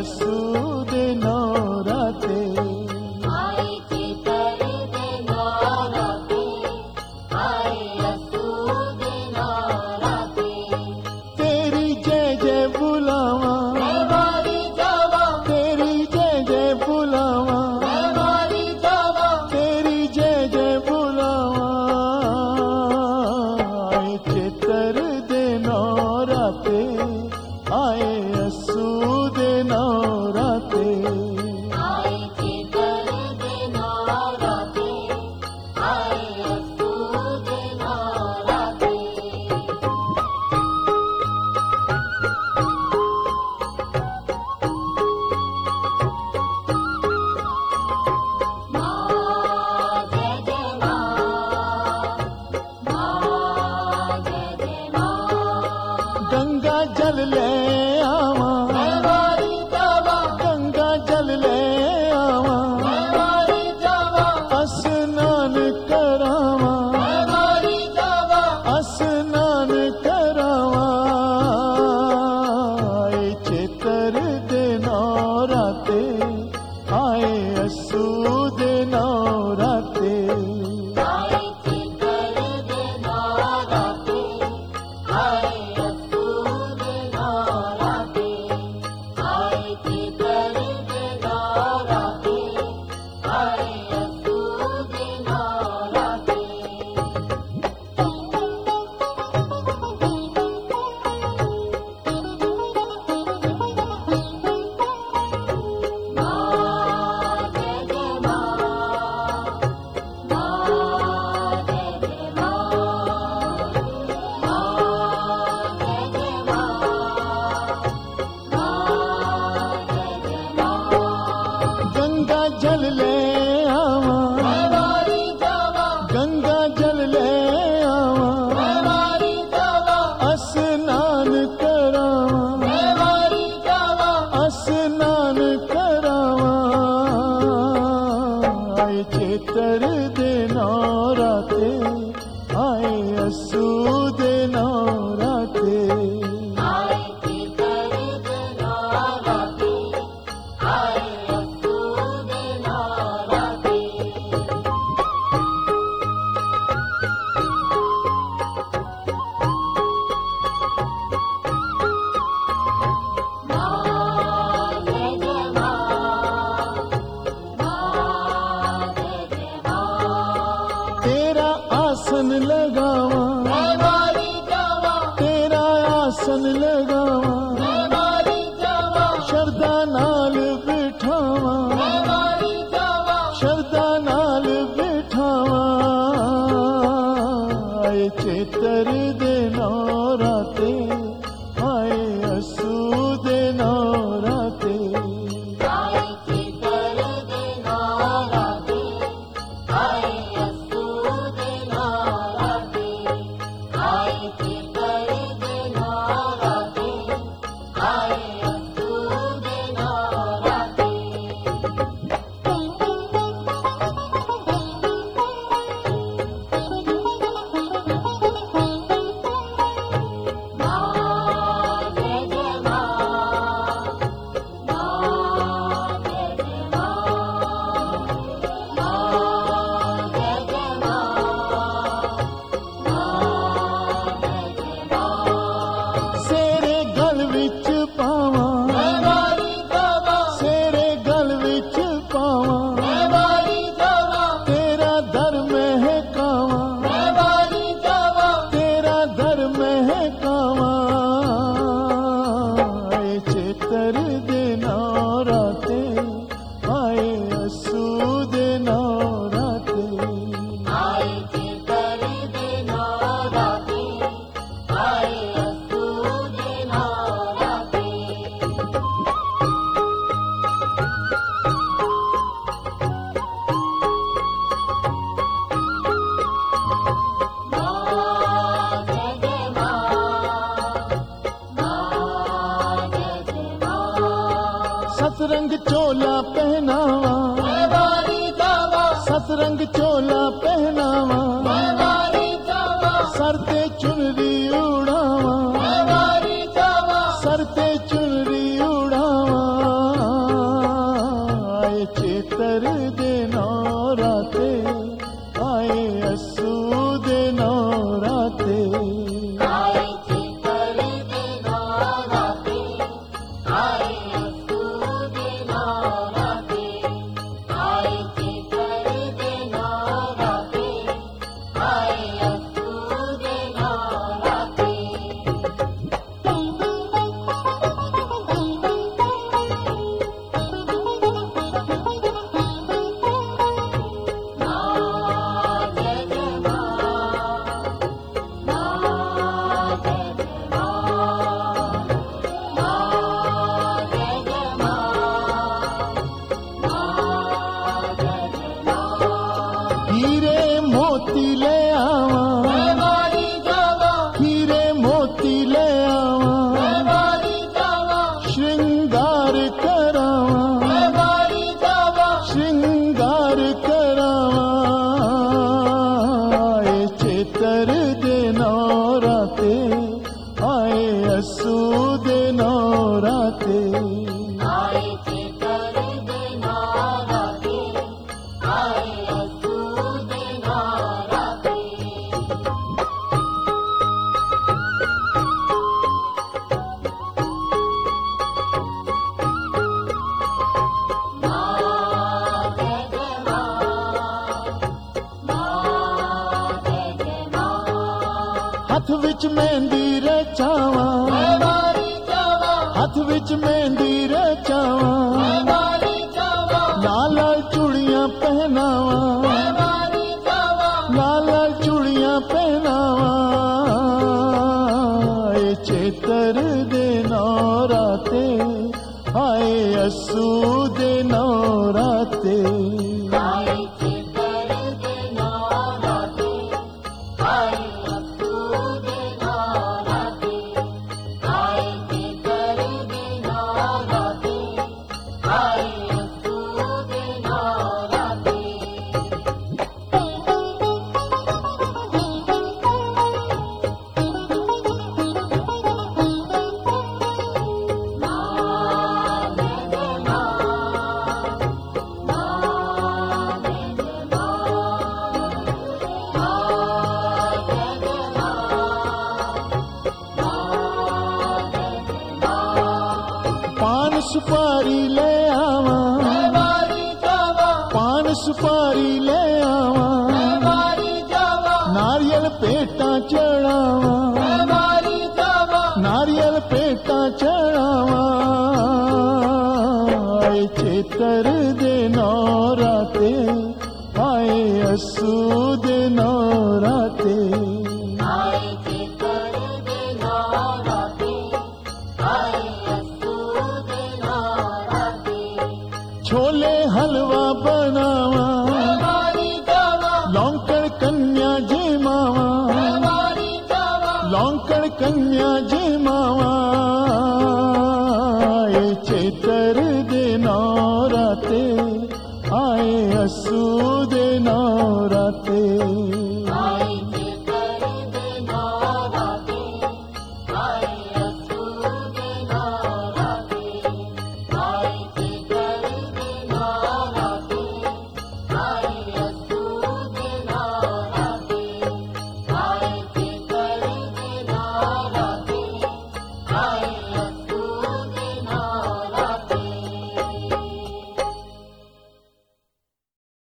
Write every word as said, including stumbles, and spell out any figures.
असू दे नौराते आए चितर दे नौराते आए असू दे नौराते तेरी जय जय बुलावा मैं वारी जावा तेरी जय जय बुलावा मैं वारी जावा तेरी जय जय बुलावा आए चितर दे नौराते आए असू दे नौराते आए चितर दे नौराते आए असू दे नौराते माँ जय जय माँ माँ जय जय माँ गंगा जल ले आवा मैं वारी जावा गंगा जल ले आवा मैं वारी जावा स्नान करावा मैं वारी जावा स्नान करावा आए चितर दे नौराते आए असू दे नौराते आए चितर दे नौराते आए असू दे नौराते आए चितर दे नौराते आए असू दे नौराते माँ जय जय माँ माँ जय जय माँ माँ जय जय माँ माँ जय जय माँ गंगा जल ले आवा मैं वारी जावा गंगा जल ले आवा मैं वारी जावा स्नान करावा मैं वारी जावा स्नान करावा आए चितर दे नौराते आए असू दे नौराते आए चितर दे नौराते आए असू दे नौराते माँ जय जय माँ माँ जय जय माँ तेरा आसन लगावा मैं वारी जावा तेरा आसन लगावा मैं वारी जावा शरदा नाल बिठावा मैं वारी जावा शरदा नाल बिठावा आए चितर दे नौराते आए असू दे नौराते आए चितर दे नौराते आए असू दे नौराते आए चितर दे नौराते आए असू दे नौराते माँ जय जय माँ माँ जय जय माँ माँ जय जय माँ माँ जय जय माँ सेरे गल विच पावा मैं वारी जावा सेरे गल विच पावा मैं वारी जावा तेरा दर महकावा मैं वारी जावा तेरा दर महकावा आए चितर दे नौराते आए असू दे नौराते आए चितर दे नौराते आए असू दे नौराते माँ जय जय माँ माँ जय जय माँ सतरंग चोला पहनावा मैं वारी जावा सतरंग चोला पहनावा मैं वारी जावा सर ते चुनरी उड़ावा मैं वारी जावा सर ते चुनरी उड़ावा हथ विच मेहंदी रचावा मैं मारी जावा हथ विच मेहंदी रचावा मैं मारी जावा लाल लाल चूड़ियां पहनावा मैं मारी जावा लाल लाल चूड़ियां पहनावा ए चेतर दे नौराते आए असू दे नौराते आए चितर दे नौराते आए असू दे नौराते आए चितर दे नौराते आए असू दे नौराते पान सुपारी ले आवा मैं मारी जावा पान सुपारी ले आवा मैं मारी जावा नारियल पेटा चढ़ावा मैं मारी जावा नारियल पेटा चढ़ावा आए चेतर दे नौराते आए असू दे नौराते आए चितर दे नौराते आए असू दे नौराते छोले हलवा बनावा मैं मारी जावा लौंकड़ कन्या जिमावा मैं मारी जावा लौंकड़ कन्या जिमावा आए चेतर दे नौराते